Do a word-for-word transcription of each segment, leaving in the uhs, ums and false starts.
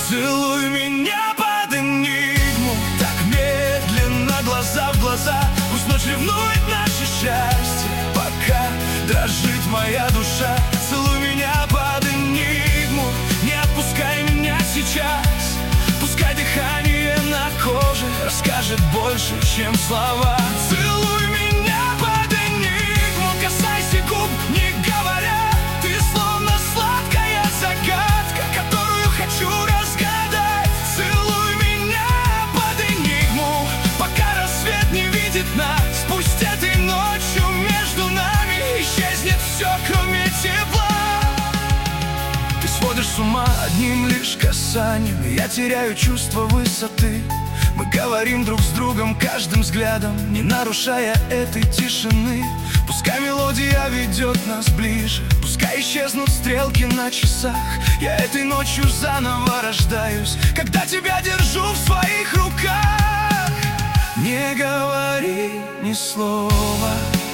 Целуй меня под энигму, так медленно, глаза в глаза. Пусть ночь ревнует наше счастье, пока дрожит моя душа. Целуй меня под энигму, не отпускай меня сейчас. Пускай дыхание на коже расскажет больше, чем слова. Целуй меня под энигму, касайся губ, не говоря. Ты словно сладкая загадка, которую хочу разгадать. Целуй меня под энигму, пока рассвет не видит нас. Пусть этой ночью между нами исчезнет все, кроме тепла. Ты сводишь с ума одним лишь касанием, я теряю чувство высоты. Мы говорим друг с другом каждым взглядом, не нарушая этой тишины. Пускай мелодия ведет нас ближе, пускай исчезнут стрелки на часах. Я этой ночью заново рождаюсь, когда тебя держу в своих руках. Не говори ни слова,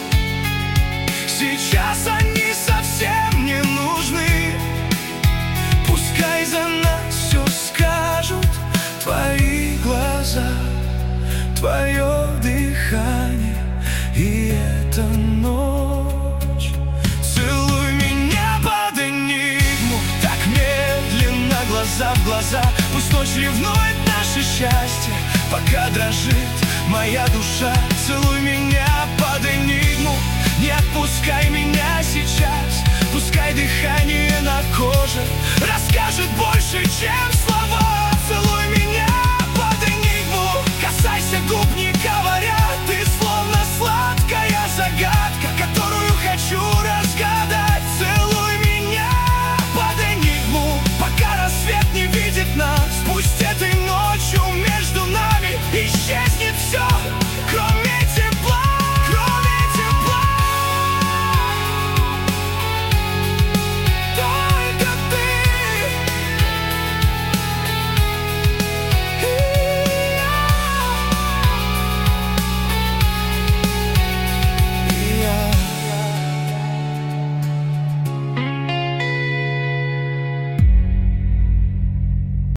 сейчас они совсем не нужны. Пускай за нас все скажут твои глаза, твое дыхание и эта ночь. Целуй меня под энигму, так медленно, глаза в глаза. Пусть ночь ревнует наше счастье, пока дрожит моя душа. Целуй меня под энигму, не отпускай меня сейчас. Пускай дыхание на коже расскажет больше, чем